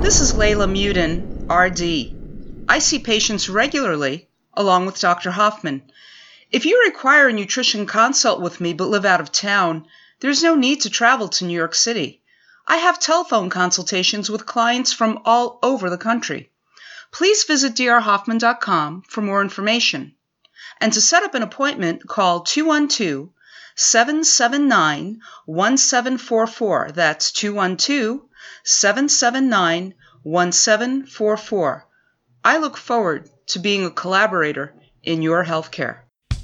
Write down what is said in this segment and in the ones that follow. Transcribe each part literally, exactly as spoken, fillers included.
This is Layla Muden, R D. I see patients regularly, along with Doctor Hoffman. If you require a nutrition consult with me but live out of town, there's no need to travel to New York City. I have telephone consultations with clients from all over the country. Please visit d r hoffman dot com for more information. And to set up an appointment, call two one two, seven seven nine, one seven four four. That's two one two, seven seven nine, one seven four four. I look forward to being a collaborator in your healthcare.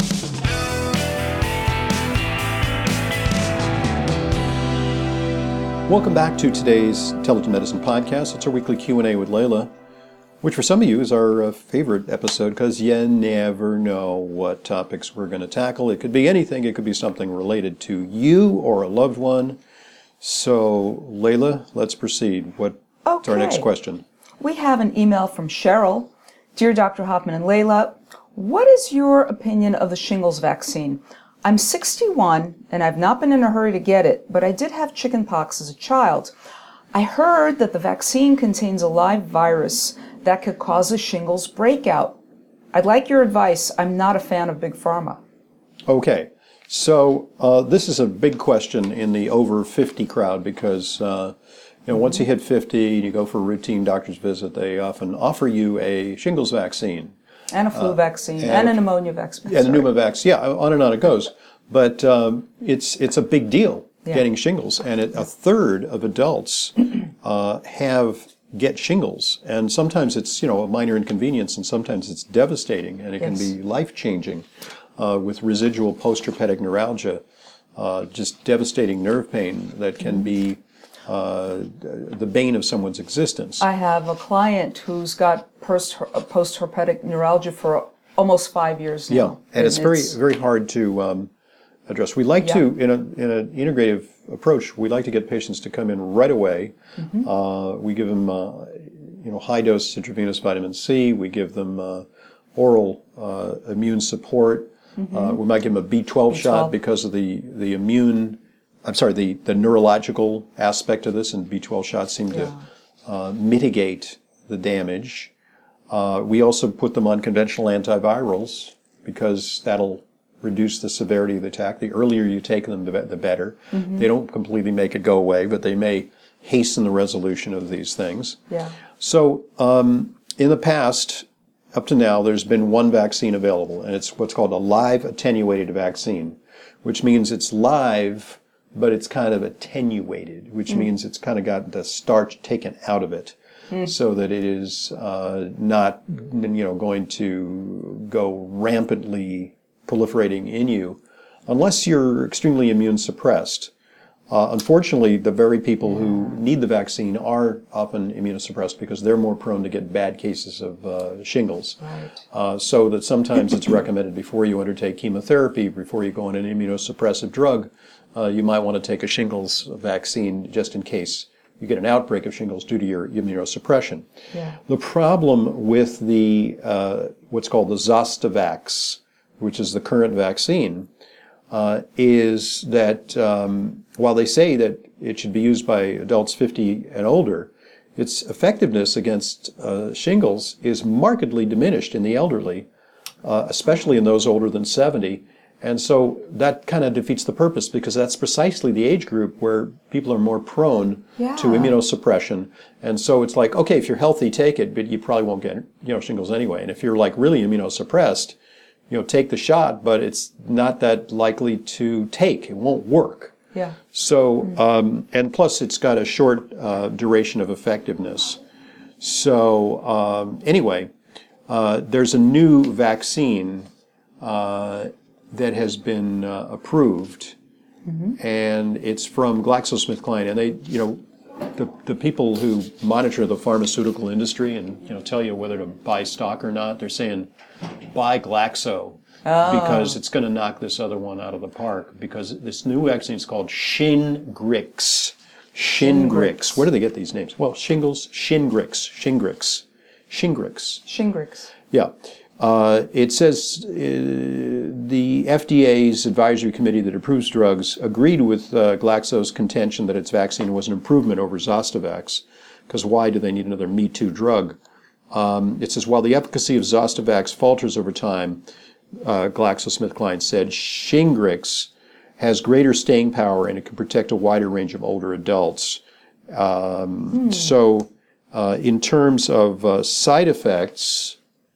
Welcome back to today's Intelligent Medicine Podcast. It's our weekly Q and A with Layla, which for some of you is our uh, favorite episode because you never know what topics we're going to tackle. It could be anything. It could be something related to you or a loved one. So, Layla, let's proceed. What's okay. our next question? We have an email from Cheryl. Dear Doctor Hoffman and Layla, what is your opinion of the shingles vaccine? I'm sixty-one and I've not been in a hurry to get it, but I did have chickenpox as a child. I heard that the vaccine contains a live virus that could cause a shingles breakout. I'd like your advice. I'm not a fan of Big Pharma. Okay. So uh, this is a big question in the over fifty crowd because uh, you know once you hit fifty and you go for a routine doctor's visit, they often offer you a shingles vaccine. And a flu uh, vaccine, and, and a pneumonia vaccine. And a pneumovax, yeah, on and on it goes. But um, it's it's a big deal yeah. getting shingles, and it, a third of adults uh, have get shingles, and sometimes it's you know a minor inconvenience, and sometimes it's devastating, and it yes. can be life changing. Uh, with residual post-herpetic neuralgia, uh, just devastating nerve pain that can be uh, the bane of someone's existence. I have a client who's got post post-herpetic neuralgia for almost five years now. Yeah, and, and it's, it's very very hard to um, address. We like yeah. to, in, a, in an integrative approach, we like to get patients to come in right away. Mm-hmm. uh, we give them uh, you know, high-dose intravenous vitamin C. We give them uh, oral uh, immune support. Mm-hmm. Uh, we might give them a B twelve, B twelve shot because of the, the immune, I'm sorry, the, the neurological aspect of this, and B twelve shots seem yeah. to uh, mitigate the damage. Uh, we also put them on conventional antivirals because that'll reduce the severity of the attack. The earlier you take them, the, the better. Mm-hmm. They don't completely make it go away, but they may hasten the resolution of these things. Yeah. So um, in the past, up to now, there's been one vaccine available, and it's what's called a live attenuated vaccine, which means it's live, but it's kind of attenuated, which mm. means it's kind of got the starch taken out of it, mm. so that it is uh, not, you know, going to go rampantly proliferating in you, unless you're extremely immune suppressed. Uh, unfortunately, the very people who need the vaccine are often immunosuppressed because they're more prone to get bad cases of uh, shingles. Right. Uh, so that sometimes it's recommended before you undertake chemotherapy, before you go on an immunosuppressive drug, uh, you might want to take a shingles vaccine just in case you get an outbreak of shingles due to your immunosuppression. Yeah. The problem with the uh, what's called the Zostavax, which is the current vaccine, Uh, is that um, while they say that it should be used by adults fifty and older, its effectiveness against uh, shingles is markedly diminished in the elderly, uh, especially in those older than seventy. And so that kind of defeats the purpose because that's precisely the age group where people are more prone yeah. to immunosuppression. And so it's like, okay, if you're healthy, take it, but you probably won't get you know shingles anyway. And if you're like really immunosuppressed, you know, take the shot, but it's not that likely to take. It won't work. Yeah. So, um, and plus it's got a short uh, duration of effectiveness. So, um, anyway, uh, there's a new vaccine uh, that has been uh, approved, mm-hmm. and it's from GlaxoSmithKline, and they, you know, the the people who monitor the pharmaceutical industry and you know tell you whether to buy stock or not, they're saying buy Glaxo oh. because it's going to knock this other one out of the park. Because this new vaccine is called Shingrix. Shingrix. Where do they get these names? Well, shingles, Shingrix, Shingrix, Shingrix. Shingrix. Yeah. Uh, it says uh, the F D A's advisory committee that approves drugs agreed with uh, Glaxo's contention that its vaccine was an improvement over Zostavax because why do they need another Me Too drug? Um, it says, while the efficacy of Zostavax falters over time, uh, GlaxoSmithKline said, Shingrix has greater staying power and it can protect a wider range of older adults. Um, hmm. So uh, in terms of uh, side effects,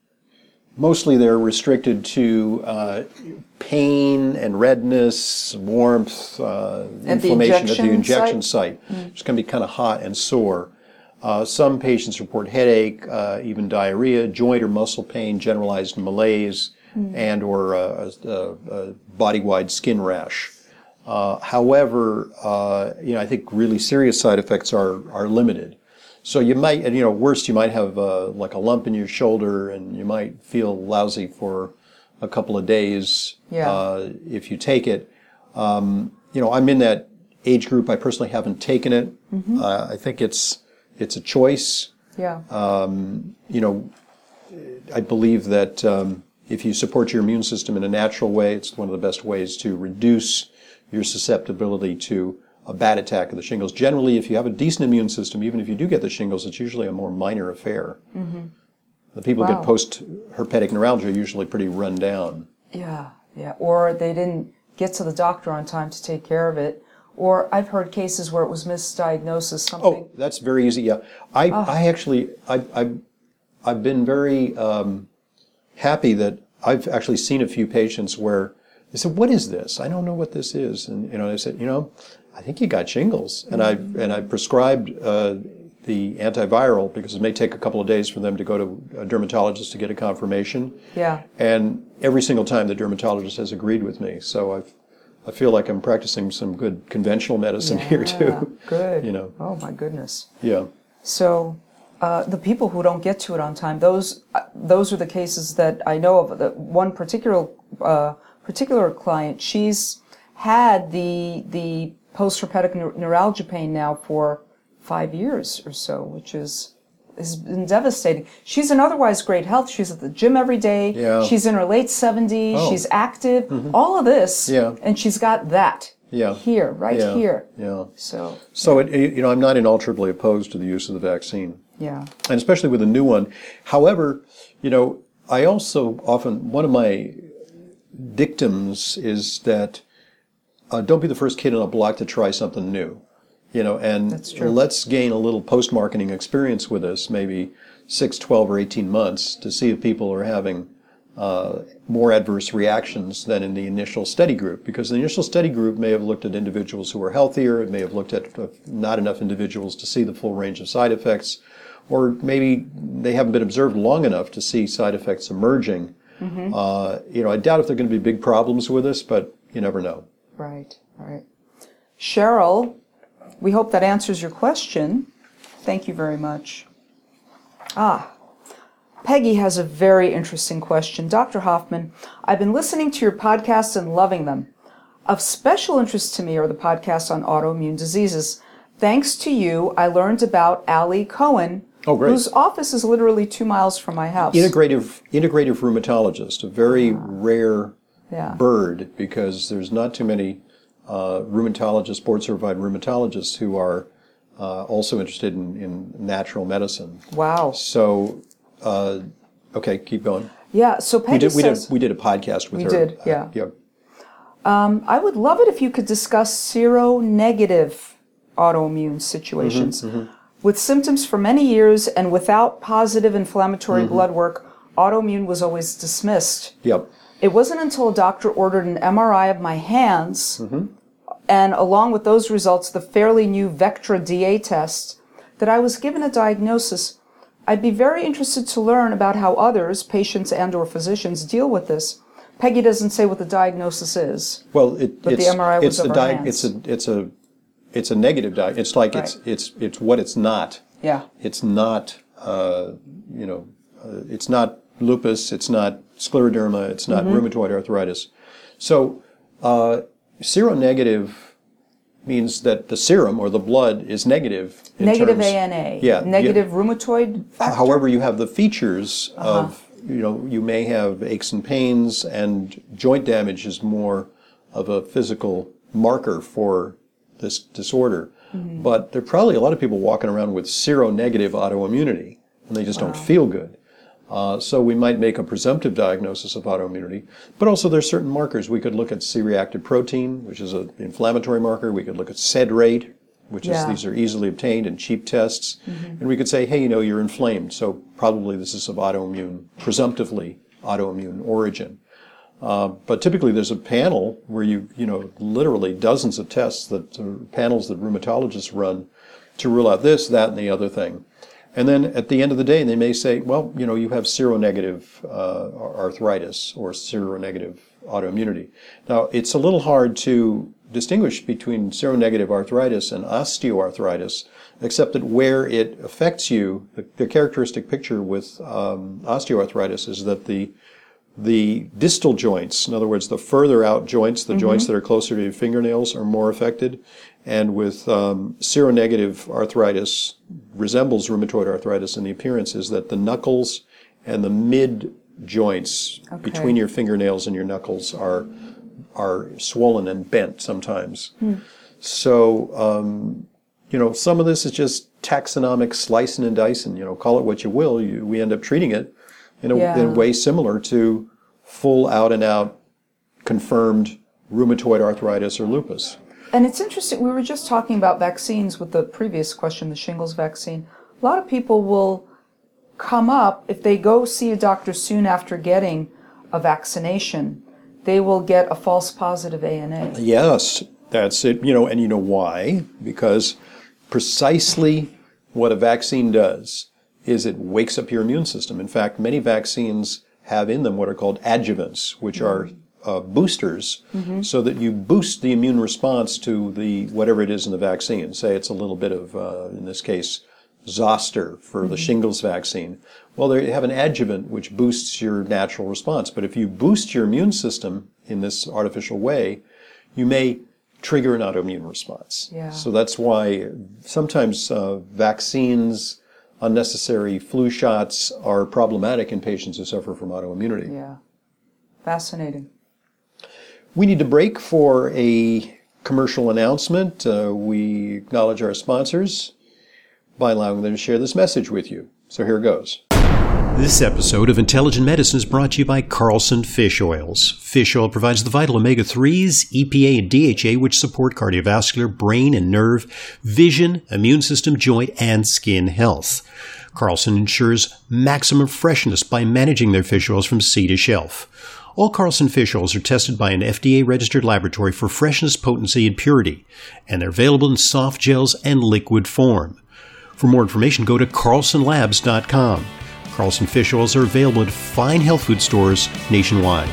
mostly they're restricted to uh, pain and redness, warmth, uh, inflammation at the injection site. site. Mm. It's going to be kind of hot and sore. Uh, some patients report headache, uh, even diarrhea, joint or muscle pain, generalized malaise, mm. and or uh, a, a body-wide skin rash. Uh, however, uh, you know, I think really serious side effects are are limited. So you might, you know, worst you might have uh, like a lump in your shoulder, and you might feel lousy for a couple of days yeah. uh, if you take it. Um, you know, I'm in that age group. I personally haven't taken it. Mm-hmm. Uh, I think it's it's a choice. Yeah. Um, you know, I believe that um, if you support your immune system in a natural way, it's one of the best ways to reduce your susceptibility to a bad attack of the shingles. Generally, if you have a decent immune system, even if you do get the shingles, it's usually a more minor affair. Mm-hmm. The people wow. who get post-herpetic neuralgia are usually pretty run down. Yeah, yeah. Or they didn't get to the doctor on time to take care of it. Or I've heard cases where it was misdiagnosis, something. Oh, that's very easy, yeah. I, oh. I actually, I, I, I've been very um, happy that I've actually seen a few patients where they said, what is this? I don't know what this is. And, you know, I said, you know, I think you got shingles. And mm-hmm. I and I prescribed uh, the antiviral because it may take a couple of days for them to go to a dermatologist to get a confirmation. Yeah. And every single time the dermatologist has agreed with me. So I've, I feel like I'm practicing some good conventional medicine yeah, here too. Good. You know. Oh my goodness. Yeah. So uh, the people who don't get to it on time, those uh, those are the cases that I know of. The one particular uh, particular client, she's had the the post-herpetic neuralgia pain now for five years or so, which is has been devastating. She's in otherwise great health. She's at the gym every day. Yeah. She's in her late seventies. Oh. She's active. Mm-hmm. All of this. Yeah. And she's got that. Yeah. Here, right yeah. here. Yeah. So. So it, you know, I'm not inalterably opposed to the use of the vaccine. Yeah. And especially with a new one. However, you know, I also often one of my dictums is that uh, don't be the first kid on a block to try something new. You know, and let's gain a little post-marketing experience with this, maybe six, twelve, or eighteen months to see if people are having uh, more adverse reactions than in the initial study group. Because the initial study group may have looked at individuals who are healthier, it may have looked at uh, not enough individuals to see the full range of side effects, or maybe they haven't been observed long enough to see side effects emerging. Mm-hmm. Uh, you know, I doubt if there are going to be big problems with this, but you never know. Right, right. Cheryl, we hope that answers your question. Thank you very much. Ah, Peggy has a very interesting question. Doctor Hoffman, I've been listening to your podcasts and loving them. Of special interest to me are the podcasts on autoimmune diseases. Thanks to you, I learned about Ali Cohen, oh, great. whose office is literally two miles from my house. Integrative, integrative rheumatologist, a very ah. rare yeah. bird, because there's not too many uh, rheumatologists, board-certified rheumatologists who are uh, also interested in, in natural medicine. Wow. So, uh, okay, keep going. Yeah, so Peggy we did, we says... Did, we did a podcast with we her. We did, yeah. Uh, yeah. Um, I would love it if you could discuss seronegative autoimmune situations. Mm-hmm, mm-hmm. With symptoms for many years and without positive inflammatory mm-hmm. blood work, autoimmune was always dismissed. Yep. It wasn't until a doctor ordered an M R I of my hands, mm-hmm. and along with those results, the fairly new Vectra D A test, that I was given a diagnosis. I'd be very interested to learn about how others, patients and or physicians, deal with this. Peggy doesn't say what the diagnosis is. Well, it, but it's, the M R I was it's of a her di- hands. It's a it's a it's a negative diagnosis. It's like right. it's it's it's what it's not. Yeah. It's not uh, you know uh, it's not lupus. It's not scleroderma. It's not mm-hmm. rheumatoid arthritis. So uh, seronegative means that the serum or the blood is negative. In negative terms, A N A. Yeah. Negative yeah. rheumatoid factor? However, you have the features uh-huh. of, you know, you may have aches and pains, and joint damage is more of a physical marker for this disorder. Mm-hmm. But there are probably a lot of people walking around with seronegative autoimmunity, and they just wow. don't feel good. Uh, so we might make a presumptive diagnosis of autoimmunity, but also there's certain markers. We could look at C-reactive protein, which is an inflammatory marker. We could look at sed rate, which yeah. is these are easily obtained and cheap tests. Mm-hmm. And we could say, hey, you know, you're inflamed, so probably this is of autoimmune, presumptively autoimmune origin. Uh, but typically there's a panel where you, you know, literally dozens of tests that uh, panels that rheumatologists run to rule out this, that, and the other thing. And then at the end of the day, they may say, well, you know, you have seronegative uh, arthritis or seronegative autoimmunity. Now, it's a little hard to distinguish between seronegative arthritis and osteoarthritis, except that where it affects you, the, the characteristic picture with um, osteoarthritis is that the the distal joints, in other words, the further out joints, the mm-hmm. joints that are closer to your fingernails, are more affected. And with um, seronegative arthritis, resembles rheumatoid arthritis in the appearance, is that the knuckles and the mid joints okay. between your fingernails and your knuckles are are swollen and bent sometimes. Hmm. So, um, you know, some of this is just taxonomic slicing and dicing. You know, call it what you will. You, we end up treating it in a, yeah. in a way similar to full out-and-out confirmed rheumatoid arthritis or lupus. And it's interesting, we were just talking about vaccines with the previous question, the shingles vaccine. A lot of people will come up, if they go see a doctor soon after getting a vaccination, they will get a false positive A N A. Yes, that's it. You know, and you know why? Because precisely what a vaccine does is it wakes up your immune system. In fact, many vaccines have in them what are called adjuvants, which are uh, boosters, mm-hmm. so that you boost the immune response to the whatever it is in the vaccine. Say it's a little bit of, uh, in this case, zoster for mm-hmm. the shingles vaccine. Well, they have an adjuvant which boosts your natural response. But if you boost your immune system in this artificial way, you may trigger an autoimmune response. Yeah. So that's why sometimes uh, vaccines, unnecessary flu shots are problematic in patients who suffer from autoimmunity. Yeah. Fascinating. We need to break for a commercial announcement. Uh, we acknowledge our sponsors by allowing them to share this message with you. So here goes. This episode of Intelligent Medicine is brought to you by Carlson Fish Oils. Fish oil provides the vital omega threes, E P A, and D H A, which support cardiovascular, brain and nerve, vision, immune system, joint, and skin health. Carlson ensures maximum freshness by managing their fish oils from sea to shelf. All Carlson fish oils are tested by an F D A-registered laboratory for freshness, potency, and purity, and they're available in soft gels and liquid form. For more information, go to carlson labs dot com. Carlson fish oils are available at fine health food stores nationwide.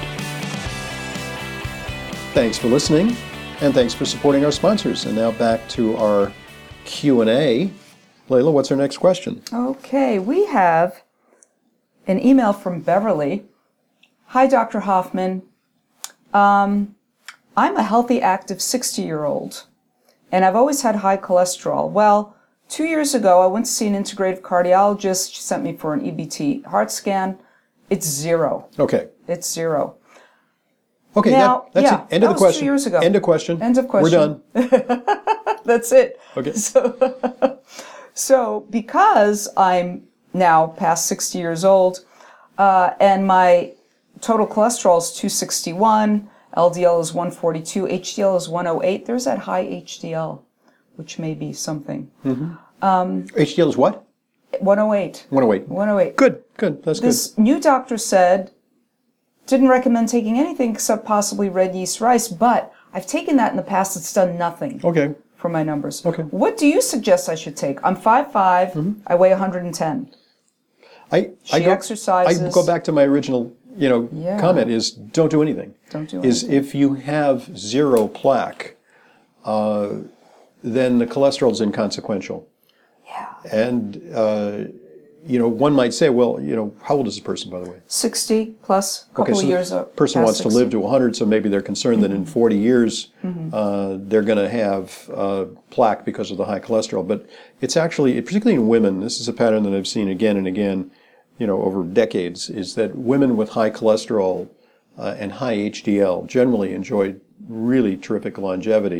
Thanks for listening, and thanks for supporting our sponsors. And now back to our Q and A. Layla, what's our next question? Okay, we have an email from Beverly. Hi, Doctor Hoffman. Um, I'm a healthy, active sixty-year-old, and I've always had high cholesterol. Well, two years ago, I went to see an integrative cardiologist. She sent me for an E B T heart scan. It's zero. Okay. It's zero. Okay, now, that, that's yeah, it. End of that the question. Was two years ago. End of question. End of question. We're done. That's it. Okay. So, so because I'm now past sixty years old, uh, and my total cholesterol is two sixty-one, L D L is one forty-two, H D L is one oh eight. There's that high H D L, which may be something. Mm-hmm. Um, H D L is what? one oh eight. one oh eight. one oh eight. Good, good. That's this good. This new doctor said, didn't recommend taking anything except possibly red yeast rice, but I've taken that in the past. It's done nothing. Okay. For my numbers. Okay. What do you suggest I should take? I'm five foot five. Mm-hmm. I weigh one hundred ten. I, she I go, exercises. I go back to my original, you know, yeah. comment is don't do anything. Don't do is anything. If you have zero plaque, uh, then the cholesterol is inconsequential. Yeah. And, uh, you know, one might say, well, you know, how old is this person, by the way? sixty plus, a couple okay, so of years. The person wants sixty. to live to one hundred, so maybe they're concerned mm-hmm. that in forty years mm-hmm. uh, they're going to have uh, plaque because of the high cholesterol. But it's actually, particularly in women, this is a pattern that I've seen again and again, you know, over decades, is that women with high cholesterol uh, and high H D L generally enjoy really terrific longevity.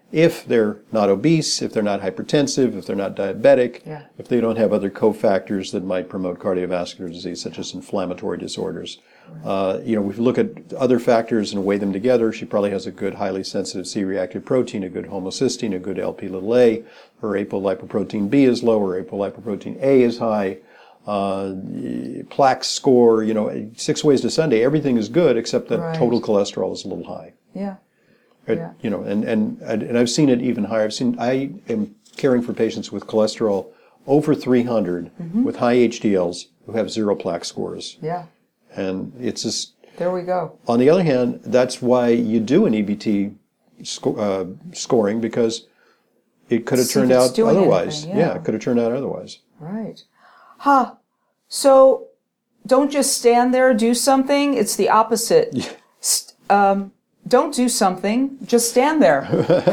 if they're not obese, if they're not hypertensive, if they're not diabetic, Yeah. if they don't have other cofactors that might promote cardiovascular disease, such as inflammatory disorders. Uh, you know, if you look at other factors and weigh them together, she probably has a good highly sensitive C-reactive protein, a good homocysteine, a good L P little a. Her apolipoprotein B is low, her apolipoprotein A is high. Uh, plaque score, you know, six ways to Sunday, everything is good except that Right. total cholesterol is a little high. Yeah. It- Yeah. You know, and, and, and I've seen it even higher. I've seen, I am caring for patients with cholesterol over three hundred Mm-hmm. with high H D Ls who have zero plaque scores. Yeah. And it's just, There we go. on the other hand, that's why you do an E B T sco- uh, scoring, because it could have See if turned it's out doing otherwise. anything, yeah. it could have turned out otherwise. Right. Huh. So don't just stand there, do something. It's the opposite. St- um, don't do something, just stand there.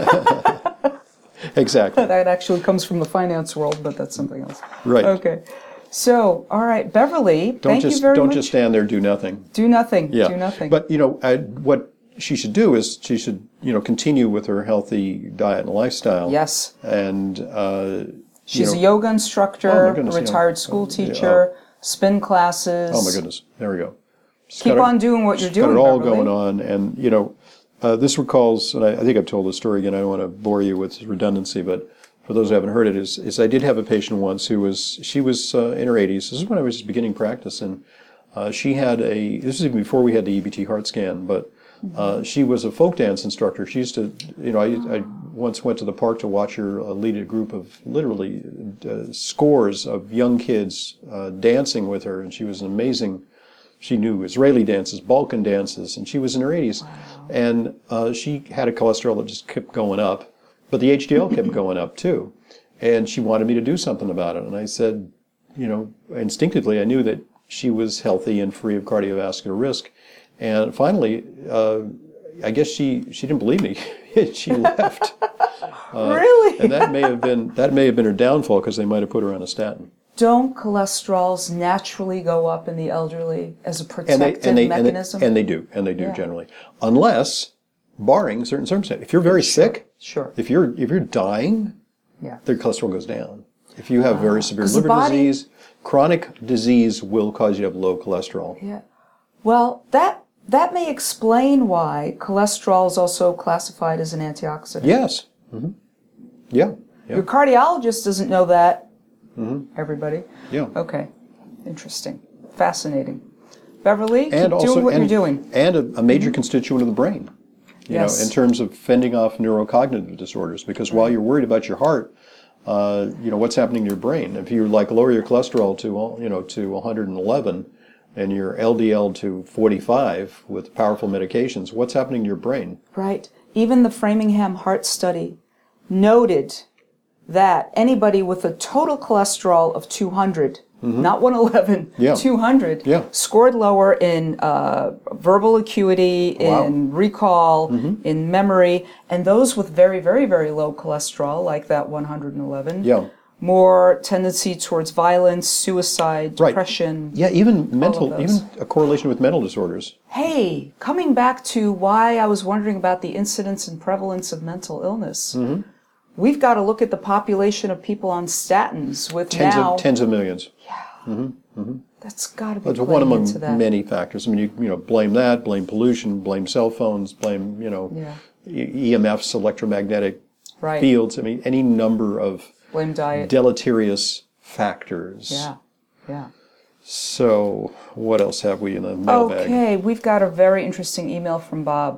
Exactly. That actually comes from the finance world, but that's something else. Right. Okay. So, all right, Beverly, Don't thank just you very don't much. just stand there, do nothing. Do nothing. Yeah. Do nothing. But you know, I, what she should do is she should you know continue with her healthy diet and lifestyle. yes. And uh, She's you know, a yoga instructor, Oh, my goodness, a yeah. retired school Yeah, teacher, spin classes. oh my goodness, there we go. She's Keep got it- on doing what you're she's got doing, it all Beverly. going on, and you know, uh, this recalls, and I, I think I've told this story again. I don't want to bore you with redundancy, but for those who haven't heard it, is, is I did have a patient once who was she was uh, in her eighties. This is when I was beginning practice, and uh, she had a. This was even before we had the E B T heart scan, but uh, she was a folk dance instructor. She used to, you know, I, I once went to the park to watch her uh, lead a group of literally uh, scores of young kids uh, dancing with her, and she was an amazing. She knew Israeli dances, Balkan dances, and she was in her eighties. Wow. And uh, she had a cholesterol that just kept going up, but the H D L kept going up too. And she wanted me to do something about it. And I said, you know, instinctively I knew that she was healthy and free of cardiovascular risk. And finally, uh, I guess she, she didn't believe me. She left. Uh, Really? And that may have been that may have been her downfall, because they might have put her on a statin. Don't cholesterols naturally go up in the elderly as a And protective they, and, they, and, mechanism? they, and they do, and they do Yeah. generally, unless, barring certain circumstances. If you're very sick, Sure. if you're if you're dying, Yeah. their cholesterol goes down. If you have very severe 'Cause the liver body- disease, chronic disease will cause you to have low cholesterol. Yeah. Well, that that may explain why cholesterol is also classified as an antioxidant. Yes. hmm Yeah. Yeah. Your cardiologist doesn't know that. Everybody. Yeah. Okay. Interesting. Fascinating. Beverly, keep And also, doing what and, you're doing. and a, a major constituent of the brain. You Yes. know, in terms of fending off neurocognitive disorders, because while you're worried about your heart, uh, you know, what's happening to your brain? If you like lower your cholesterol to, you know, to one hundred eleven and your L D L to forty-five with powerful medications, what's happening to your brain? Right. Even the Framingham Heart Study noted that anybody with a total cholesterol of two hundred, not one eleven, Yeah. two hundred, Yeah. scored lower in uh, verbal acuity, Wow. in recall, in memory, and those with very, very, very low cholesterol, like that one hundred eleven, Yeah. more tendency towards violence, suicide, Right. depression. Yeah, even mental, those. even a correlation with mental disorders. Hey, coming back to why I was wondering about the incidence and prevalence of mental illness, Mm-hmm. we've got to look at the population of people on statins with Tens now. of tens of millions. That's got to be It's playing one among into that. many factors. I mean, you, you know, blame that, blame pollution, blame cell phones, blame, you know, Yeah. E- EMFs, electromagnetic Right. fields. I mean, any number of Blame diet. deleterious factors. yeah, yeah. So, what else have we in the mailbag? Okay, we've got a very interesting email from Bob.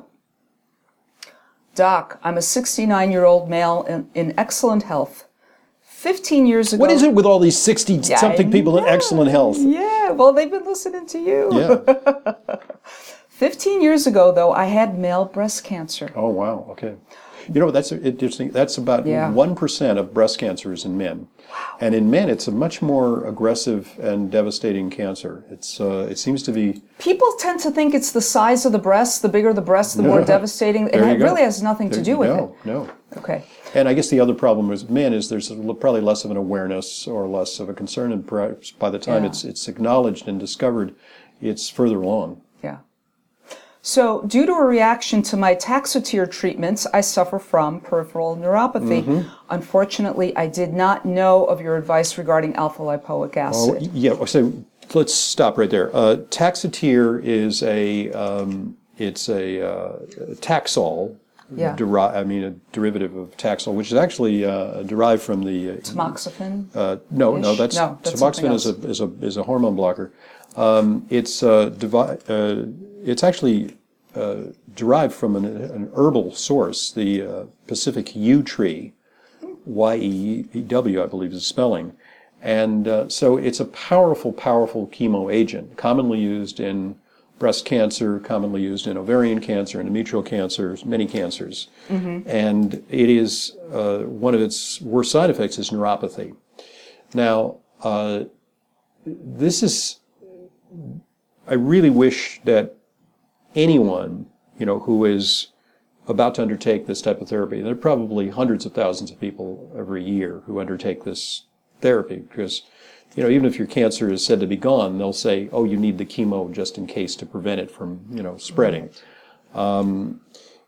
Doc, I'm a sixty-nine-year-old male in, in excellent health. Fifteen years ago. What is it with all these sixty-something I people in know. excellent health? Yeah, well, they've been listening to you. Yeah. Fifteen years ago, though, I had male breast cancer. Oh, wow. Okay. You know, that's interesting. That's about Yeah. one percent of breast cancer is in men. Wow. And in men, it's a much more aggressive and devastating cancer. It's uh, It seems to be... People tend to think it's the size of the breast. The bigger the breast, the more devastating. There And you it go. really has nothing to There- do with no, it. No, Okay. And I guess the other problem with men is there's a, probably less of an awareness or less of a concern, and perhaps by the time Yeah. it's it's acknowledged and discovered, it's further along. Yeah. So, due to a reaction to my Taxotere treatments, I suffer from peripheral neuropathy. Mm-hmm. Unfortunately, I did not know of your advice regarding alpha-lipoic acid. Oh, yeah, so let's stop right there. Uh, Taxotere is a, um, it's a uh, Taxol, Yeah. deri- I mean a derivative of Taxol, which is actually uh, derived from the... Uh, Tamoxifen? Uh, no, no, Ish? that's, No, that's something tamoxifen is a, is a is a hormone blocker. Um, it's uh, devi- uh, it's actually uh, derived from an, an herbal source, the uh, Pacific yew tree, Y E W, I believe is the spelling, and uh, so it's a powerful, powerful chemo agent, commonly used in breast cancer, commonly used in ovarian cancer, endometrial cancers, many cancers, mm-hmm. and it is uh, one of its worst side effects is neuropathy. Now, uh, this is, I really wish that anyone, you know, who is about to undertake this type of therapy, there are probably hundreds of thousands of people every year who undertake this therapy because, you know, even if your cancer is said to be gone, they'll say, oh, you need the chemo just in case to prevent it from, you know, spreading. Um,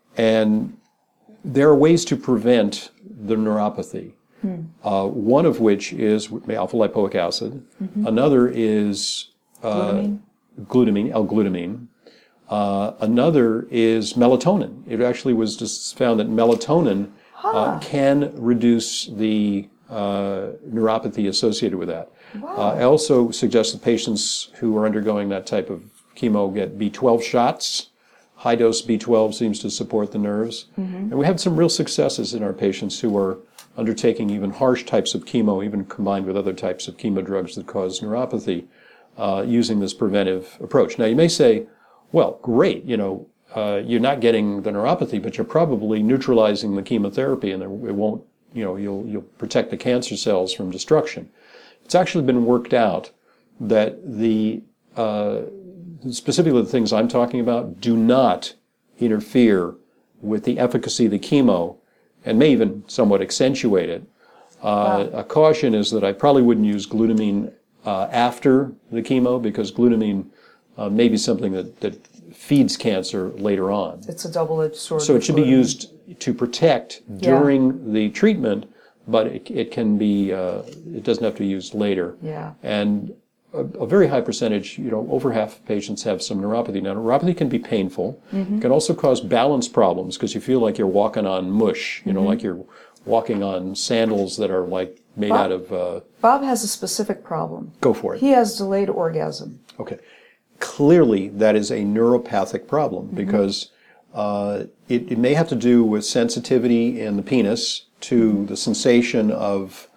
and there are ways to prevent the neuropathy. Hmm. Uh, one of which is alpha-lipoic acid. Mm-hmm. Another is uh, Glutamine? glutamine, L-glutamine. Uh, another is melatonin. It actually was just found that melatonin huh. uh, can reduce the uh, neuropathy associated with that. Wow. Uh, I also suggest that patients who are undergoing that type of chemo get B twelve shots. High dose B twelve seems to support the nerves. Mm-hmm. And we have some real successes in our patients who are undertaking even harsh types of chemo, even combined with other types of chemo drugs that cause neuropathy, uh, using this preventive approach. Now, you may say, well, great, you know, uh, you're not getting the neuropathy, but you're probably neutralizing the chemotherapy, and it won't, you know, you'll you'll protect the cancer cells from destruction. It's actually been worked out that the uh, specifically the things I'm talking about do not interfere with the efficacy of the chemo, and may even somewhat accentuate it. Uh, wow. A caution is that I probably wouldn't use glutamine uh, after the chemo, because glutamine uh, may be something that, that feeds cancer later on. It's a double-edged sword. So it should glutamine. be used to protect during yeah. the treatment, but it, it can be, uh, it doesn't have to be used later. Yeah. And a, a very high percentage, you know, over half of patients have some neuropathy. Now, neuropathy can be painful. Mm-hmm. It can also cause balance problems because you feel like you're walking on mush, you know, mm-hmm. like you're walking on sandals that are like made Bob, out of... Uh, Bob has a specific problem. Go for it. He has delayed orgasm. Okay. Clearly, that is a neuropathic problem mm-hmm. because uh, it, it may have to do with sensitivity in the penis to mm-hmm. the sensation of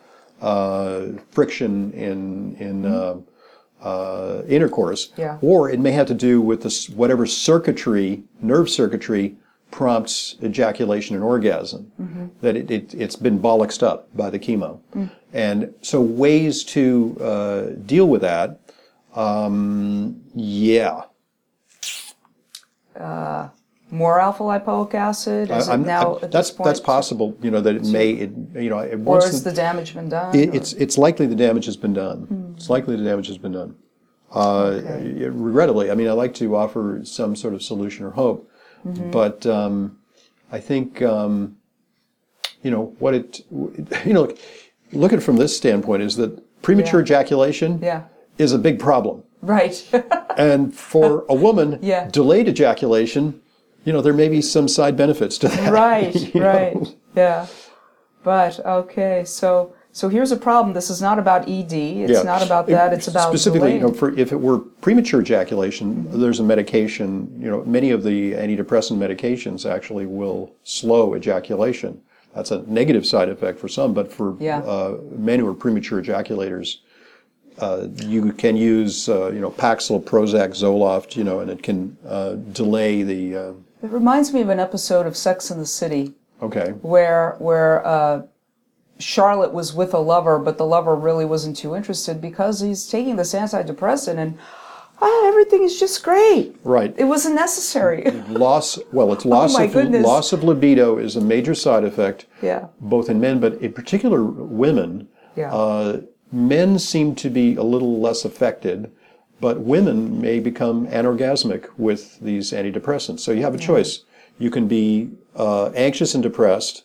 uh, friction in in mm-hmm. uh, uh, intercourse, yeah. or it may have to do with this, whatever circuitry, nerve circuitry, prompts ejaculation and orgasm. Mm-hmm. That it, it it's been bollocksed up by the chemo, mm. and so ways to uh, deal with that. Um, yeah. Uh, more alpha-lipoic acid? Is I, I'm, it now I'm, at that's this point? That's possible. You know that it may. It, you know, it, or once has the, the damage been done? It, it's it's likely the damage has been done. Hmm. It's likely the damage has been done. Uh, okay. it, regrettably, I mean, I like to offer some sort of solution or hope, mm-hmm. but um, I think um, you know what it. You know, look, look at it from this standpoint: is that premature yeah. ejaculation yeah. is a big problem. Right. And for a woman, yeah. delayed ejaculation, you know, there may be some side benefits to that. Right, right. Know? Yeah. But, okay, so so here's a problem. This is not about E D. It's yeah. not about that. It's about Specifically, delayed. you know, for, if it were premature ejaculation, mm-hmm. there's a medication, you know, many of the antidepressant medications actually will slow ejaculation. That's a negative side effect for some, but for yeah. uh, men who are premature ejaculators, Uh, you can use, uh, you know, Paxil, Prozac, Zoloft, you know, and it can uh, delay the... Uh... It reminds me of an episode of Sex and the City. Okay. Where where uh, Charlotte was with a lover, but the lover really wasn't too interested because he's taking this antidepressant and ah, everything is just great. Right. It wasn't necessary. Loss, well, it's loss, oh of, goodness. loss of libido is a major side effect, yeah. both in men, but in particular women. Yeah. Uh, Men seem to be a little less affected, but women may become anorgasmic with these antidepressants. So you have a choice. You can be uh, anxious and depressed,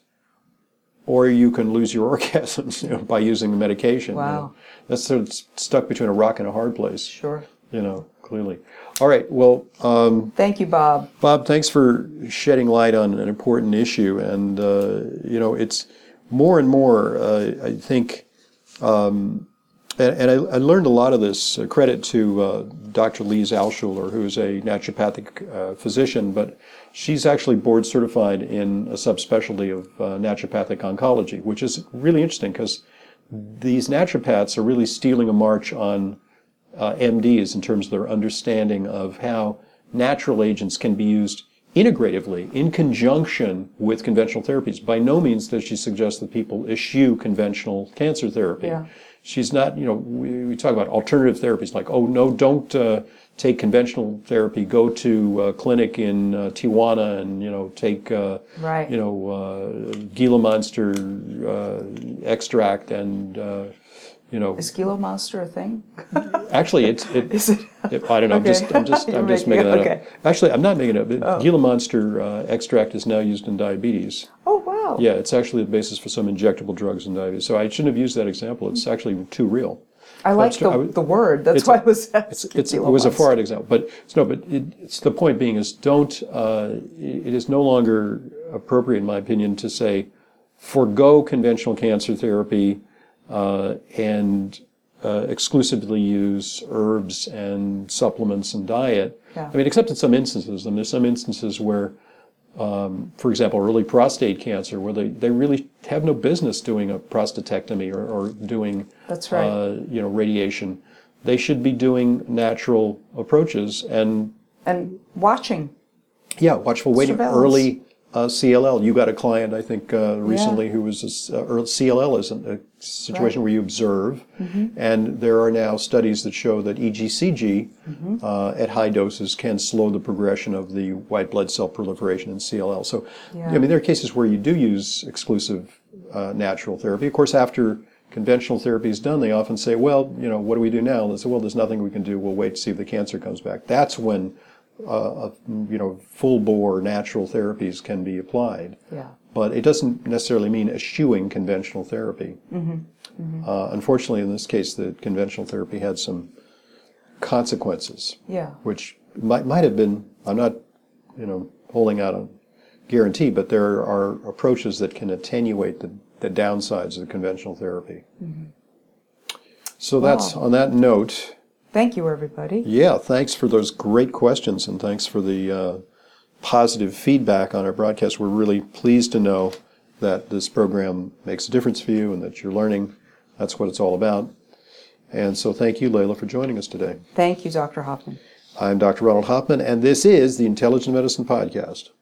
or you can lose your orgasms, you know, by using the medication. Wow. You know. That's sort of stuck between a rock and a hard place. Sure. You know, clearly. All right. Well, um, thank you, Bob. Bob, thanks for shedding light on an important issue. And, uh, you know, it's more and more, uh, I think, um, and, and I, I learned a lot of this, uh, credit to uh, Doctor Lise Alschuler, who is a naturopathic uh, physician, but she's actually board certified in a subspecialty of uh, naturopathic oncology, which is really interesting because these naturopaths are really stealing a march on uh, M Ds in terms of their understanding of how natural agents can be used integratively in conjunction with conventional therapies. By no means does she suggest that people eschew conventional cancer therapy. Yeah. She's not, you know, we, we talk about alternative therapies like, oh, no, don't uh, take conventional therapy. Go to a clinic in uh, Tijuana and, you know, take, uh, Right. you know, uh, Gila Monster uh, extract and, uh, you know. Is Gila Monster a thing? Actually, it's, it, Is it? it- I don't know, I'm Okay. just, I'm just, You're I'm just making making it- that okay. up. Actually, I'm not making it up. Oh. Gila Monster uh, extract is now used in diabetes. Oh, wow. Yeah, it's actually the basis for some injectable drugs in diabetes. So I shouldn't have used that example. It's actually too real. I like That's- the, I would- the word. That's it's- why I was It's, asking. it's, it Gila was a Monster. far out example, but it's no. But it, it's the point being is don't. Uh, it is no longer appropriate, in my opinion, to say forgo conventional cancer therapy uh, and uh, exclusively use herbs and supplements and diet. Yeah. I mean, except in some instances. And there's some instances where, um, for example, early prostate cancer, where they, they really have no business doing a prostatectomy or, or doing That's right. uh, you know, radiation. They should be doing natural approaches and And watching. yeah, watchful waiting. Surveillance. Early uh, C L L. You got a client, I think, uh, recently who was a, s- uh, early C L L is a, a situation Right. where you observe, and there are now studies that show that E G C G uh, at high doses can slow the progression of the white blood cell proliferation in C L L. So, Yeah. I mean, there are cases where you do use exclusive uh, natural therapy. Of course, after conventional therapy is done, they often say, well, you know, what do we do now? They say, well, there's nothing we can do. We'll wait to see if the cancer comes back. That's when, uh, you know, full-bore natural therapies can be applied. Yeah. But it doesn't necessarily mean eschewing conventional therapy. Uh, unfortunately, in this case, the conventional therapy had some consequences, Yeah. which might might have been, I'm not, you know, holding out a guarantee, but there are approaches that can attenuate the, the downsides of conventional therapy. So that's, Wow. on that note, Thank you, everybody. yeah, thanks for those great questions and thanks for the uh, positive feedback on our broadcast. We're really pleased to know that this program makes a difference for you and that you're learning. That's what it's all about. And so thank you, Layla, for joining us today. Thank you, Doctor Hoffman. I'm Doctor Ronald Hoffman, and this is the Intelligent Medicine Podcast.